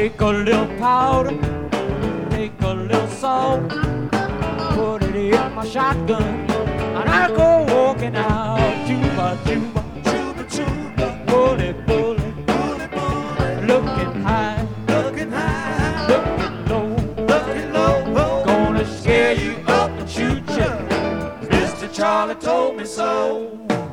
Take a little powder, take a little salt, put it in my shotgun, and I go walking out. Juba, juba, juba, juba, bully, bully, bully, bully, looking high, looking high, looking low, looking low, gonna scare you up and shoot you. Mr. Charlie told me so.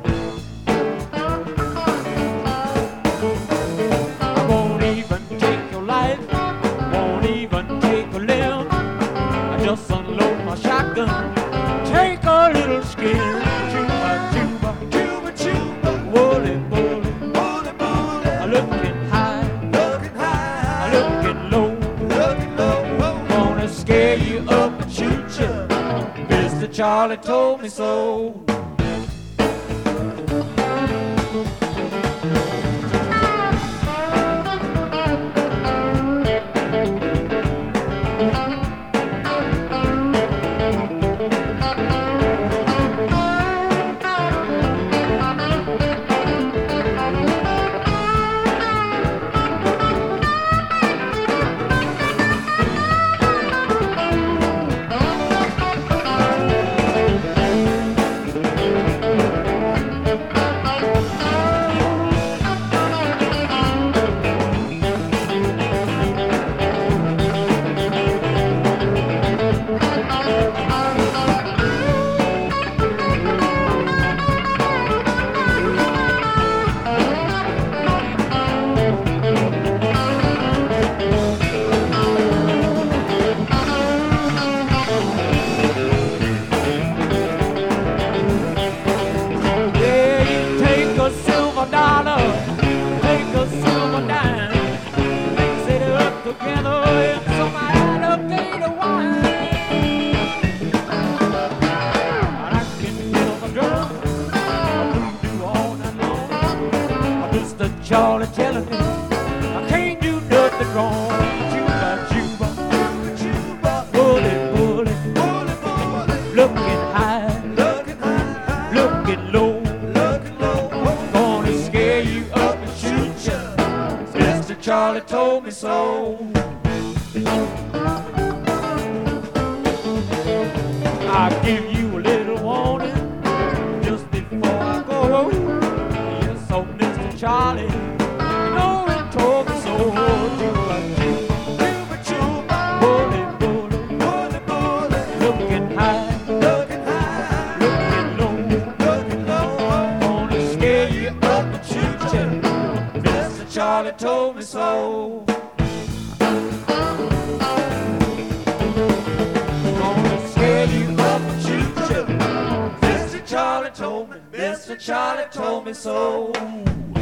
I won't even take your life, won't even take a limb. I just unload my shotgun, take a little skin. Juba, juba, juba, juba, woolly, woolly, woolly, woolly, looking high, looking low, gonna scare you up and shoot you. Mr. Charlie told me so. Charlie telling me I can't do nothing wrong. Juba, juba, juba, juba, bully, bully, bully, bully, looking high, looking low, gonna scare you up and shoot you. Mr. Charlie told me so. I'll give you a little warning just before I go. Yes, oh, Mr. Charlie. Charlie told me so. Gonna scare you up and shoot you. Mr. Charlie told me so.